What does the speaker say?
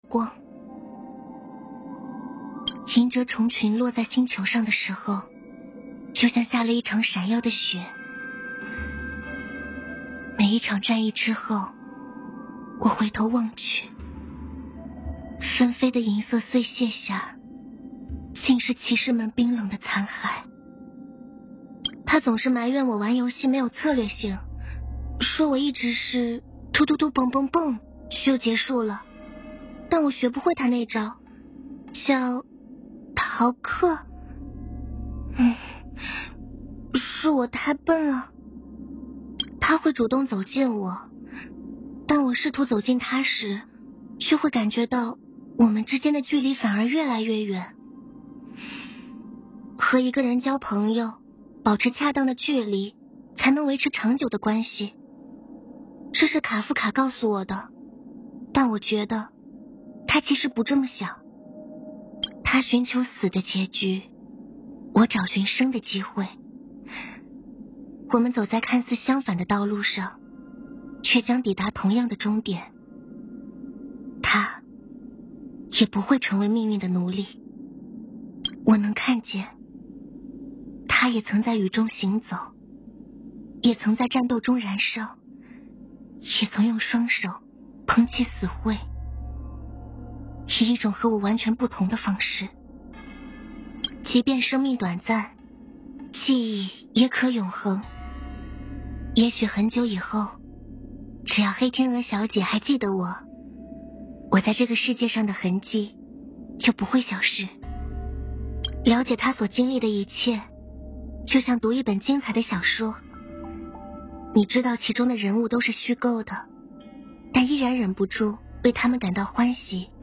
光。银蛰虫群落在星球上的时候，就像下了一场闪耀的雪。每一场战役之后，我回头望去，纷飞的银色碎屑下，尽是骑士们冰冷的残骸。他总是埋怨我玩游戏没有策略性，说我一直是突突突蹦蹦蹦就结束了，但我学不会他那招叫逃课。是我太笨了。他会主动走近我，但我试图走近他时，却会感觉到我们之间的距离反而越来越远。和一个人交朋友，保持恰当的距离，才能维持长久的关系。这是卡夫卡告诉我的，但我觉得他其实不这么想。他寻求死的结局，我找寻生的机会。我们走在看似相反的道路上，却将抵达同样的终点。他也不会成为命运的奴隶。我能看见，他也曾在雨中行走，也曾在战斗中燃烧，也曾用双手捧起死灰，以一种和我完全不同的方式。即便生命短暂，记忆也可永恒。也许很久以后，只要黑天鹅小姐还记得我，我在这个世界上的痕迹就不会消失。了解她所经历的一切，就像读一本精彩的小说。你知道其中的人物都是虚构的，但依然忍不住为他们感到欢喜